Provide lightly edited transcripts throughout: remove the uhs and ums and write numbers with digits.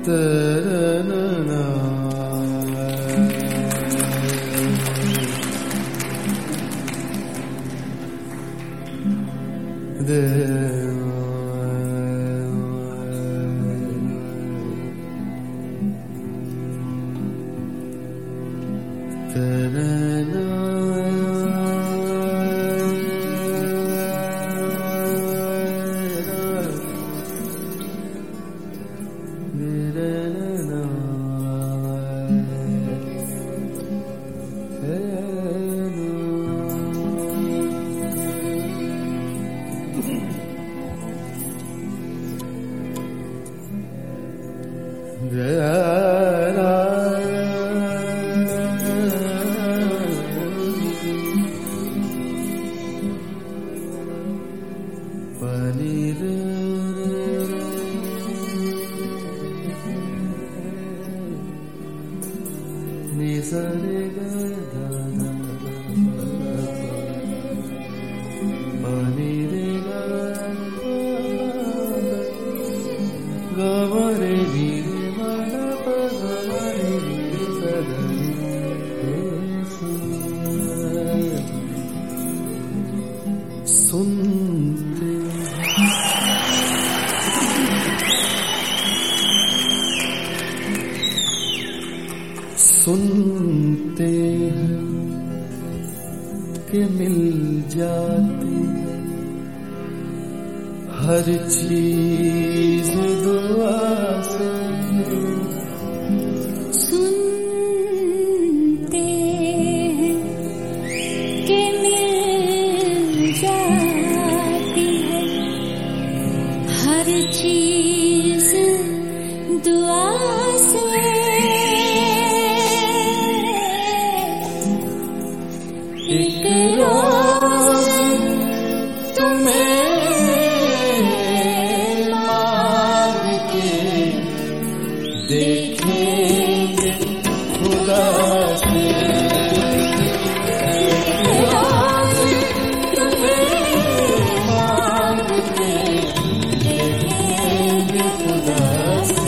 सुनते हैं कि मिल जाती है हर चीज दुआ से। सुनते हैं कि मिल जाती है हर चीज दुआ से। एक रोज तुम्हें मांग के देखेंगे खुदा से। एक रोज तुम्हें मांग के देखेंगे खुदा से।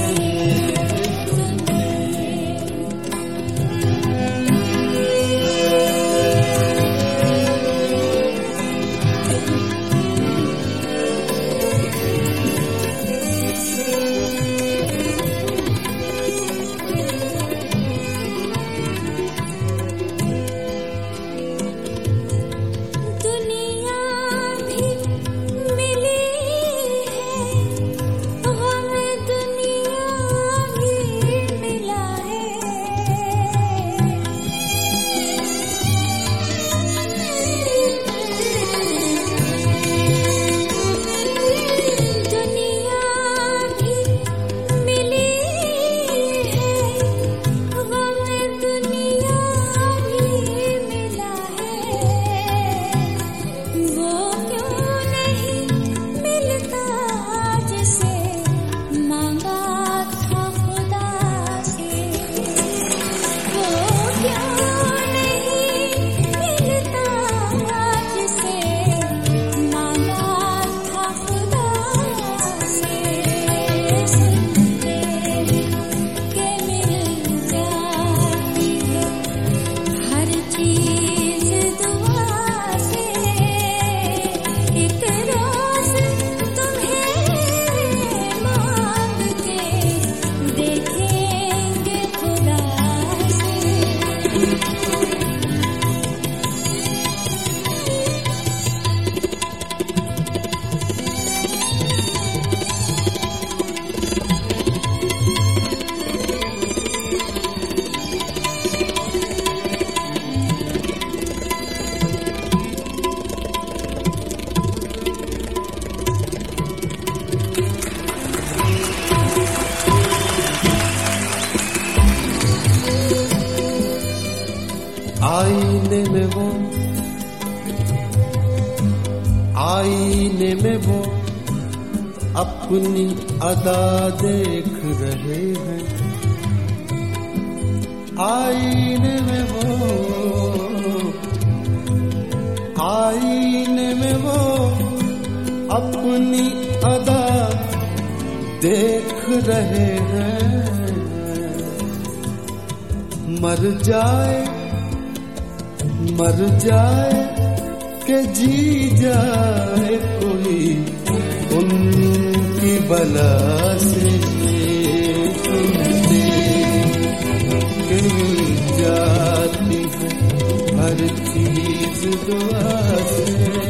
आईने में वो अपनी अदा देख रहे हैं। आईने में वो अपनी अदा देख रहे हैं। मर जाए के जी जाए कोई उनकी बला से सुनते गिर जाती है हर चीज दुआ से।